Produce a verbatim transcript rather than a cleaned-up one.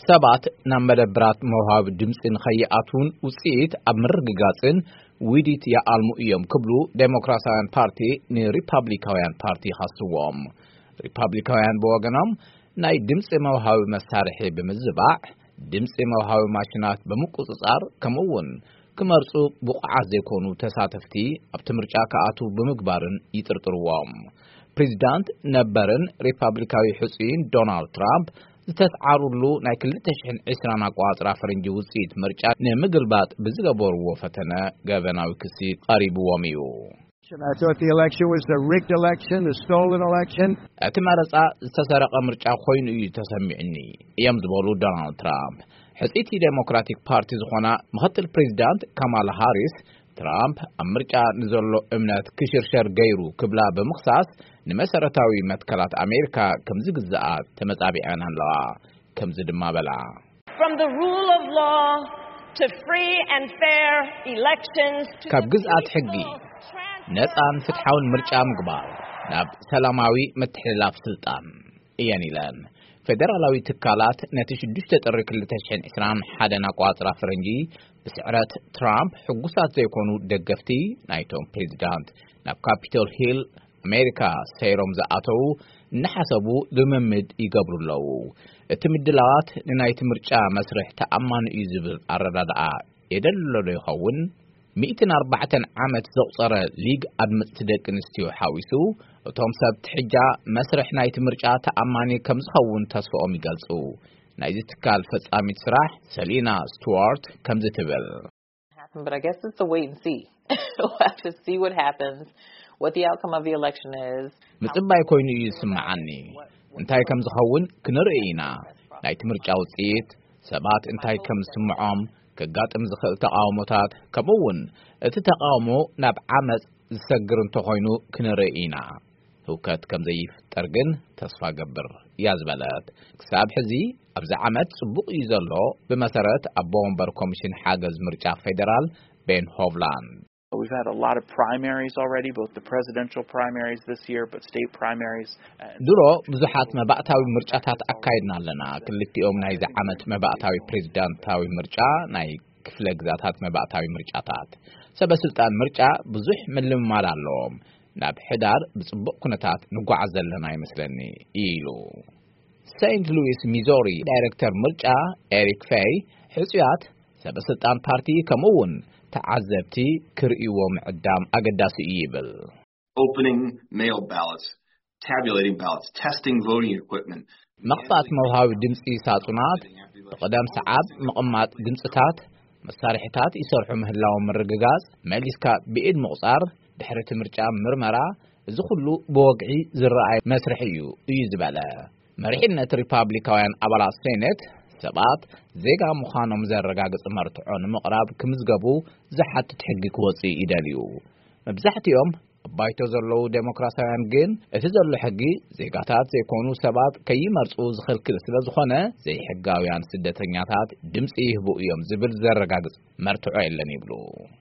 ሰባት ናብ መደብራት መውሃብ ድምፅን ኸይኣቱን ውፅኢት ኣብ ምርግጋፅን ውዲት ይኣልሙ እዮም ክብሉ ዴሞክራሲያውን ፓርቲ ንሪፓብሊካውያን ፓርቲ ይሓስዎም። ሪፓብሊካውያን ብወገኖም ናይ ድምፂ መውሃቢ መሳርሒ ብምዝባዕ ድምፂ መውሃቢ ማሽናት ብምቁፅፃር ከምኡውን ክመርፁ ብቑዓት ዘይኮኑ ተሳተፍቲ ኣብቲ ምርጫ ከኣቱ ብምግባርን ይጥርጥርዎም። ፕሬዚዳንት ነበርን ሪፓብሊካዊ ሕፁይን ዶናልድ ትራምፕ ዝተሰዓሩሉ ናይ ክልተ ሽሕን ዒስራን ኣቆፃፅራ ፈረንጂ ውፅኢት ምርጫ ንምግልባጥ ብዝገበርዎ ፈተነ ገበናዊ ክሲ ቀሪብዎም እዩ። I thought the election was a rigged election, a stolen election. እቲ መረፃ ዝተሰረቀ ምርጫ ኮይኑ እዩ ተሰሚዕኒ እዮም ዝበሉ ዶናልድ ትራምፕ። ሕፂቲ ዴሞክራቲክ ፓርቲ ዝኾና ምክትል ፕሬዚዳንት ካማላ ሃሪስ ትራምፕ ኣብ ምርጫ ንዘሎ እምነት ክሽርሸር ገይሩ ክብላ ብምኽሳስ ንመሰረታዊ መትከላት ኣሜሪካ ከም ዝግዛኣ ተመጻቢዐን ኣለዋ። ከምዚ ድማ በላ From the rule of law to free and fair elections to ካብ ግዝኣት ሕጊ ነፃን ፍትሓውን ምርጫ ምግባር ናብ ሰላማዊ ምትሕልላፍ ስልጣን እየን ኢለን ፌደራላዊ ትካላት ነቲ ሽዱሽተ ጥሪ ክልተ ሽሕን ዒስራን ሓደን ኣቆፃፅራ ፈረንጂ ብስዕረት ትራምፕ ሕጉሳት ዘይኮኑ ደገፍቲ ናይቶም ፕሬዚዳንት ናብ ካፒቶል ሂል ኣሜሪካ ሰይሮም ዝኣተው እናሓሰቡ ልምምድ ይገብሩ ኣለዉ። እቲ ምድላዋት ንናይቲ ምርጫ መስርሕ ተኣማኒ እዩ ዝብል ኣረዳድኣ የደልሎ ዶ ይኸውን? ሚእትን ኣርባዕተን ዓመት ዘቑፀረ ሊግ ኣድመፅቲ ደቂ ኣንስትዮ ሓዊሱ እቶም ሰብቲ ሕጃ መስርሕ ናይቲ ምርጫ ተኣማኒ ከም ዝኸውን ተስፍኦም ይገልጹ። ናይዚ ትካል ፈጻሚት ስራሕ ሰሊና ስቱዋርት ከምዚ ትብል But I guess it's a wait and see. We'll have to see what happens, what the outcome of the election is. ምጽባይ ኮይኑ እዩ ዝስምዓኒ እንታይ ከም ዝኸውን ክንርኢ ኢና። ናይቲ ምርጫ ውፅኢት ሰባት እንታይ ከም ዝስምዖም ከጋጥም ዝኽእል ተቃውሞታት ከምኡውን እቲ ተቃውሞ ናብ ዓመፅ ዝሰግር እንተኾይኑ ክንርኢ ኢና። ህውከት ከም ዘይፍጠር ግን ተስፋ ገብር እያ ዝበለት። ክሳብ ሕዚ ኣብዚ ዓመት ጽቡቕ እዩ ዘሎ ብመሰረት ኣቦ ወንበር ኮሚሽን ሓገዝ ምርጫ ፌደራል ቤን ሆቭላንድ We've had a lot of primaries already, both the presidential primaries this year, but state primaries. ድሮ ብዙሓት መባእታዊ ምርጫታት አካይድና ኣለና። ክልቲኦም ናይ ዓመት መባእታዊ ፕሬዝዳንታዊ ምርጫ ናይ ክፍለ ግዛታት መባእታዊ ምርጫታት ሰበስልጣን ምርጫ ብዙሕ ምልምማድ ኣለዎም። ናብ ሕዳር ብጽቡቕ ኩነታት ንጓዓዝ ዘለና ይመስለኒ ኢሉ ሴንት ሉዊስ ሚዞሪ ዳይሬክተር ምርጫ ኤሪክ ፌይ ሕጽያት ሰበስልጣን ፓርቲ ከምኡውን ተዓዘብቲ ክርእይዎም ዕዳም አገዳሲ ይብል opening mail ballots, tabulating ballots, testing voting equipment መቕጻት መውሃቢ ድምፂ ሳጹናት ብቀደም ሰዓብ መቕማጥ ድምፅታት መሳርሒታት ይሰርሑ ምህላው ምርግጋጽ መሊስካ ብኢድ ምቕጻር ድሕሪ ምርጫ ምርመራ እዚ ኩሉ ብወግዒ ዝረኣይ መስርሕ እዩ እዩ ዝበለ መሪሕነት ሪፓብሊካውያን ኣባላት ሴኔት ሰባት ዜጋ ምዃኖም ዘረጋግጽ መርትዖ ንምቕራብ ክምዝገቡ ዝሓትት ሕጊ ክወፅእ ይደልዩ። መብዛሕትኦም ባይቶ ዘለዉ ዴሞክራሲያውያን ግን እቲ ዘሎ ሕጊ ዜጋታት ዘይኮኑ ሰባት ከይመርፁ ዝኽልክል ስለ ዝኾነ ዘይሕጋውያን ስደተኛታት ድምፂ ይህቡ እዮም ዝብል ዘረጋግጽ መርትዖ የለን ይብሉ።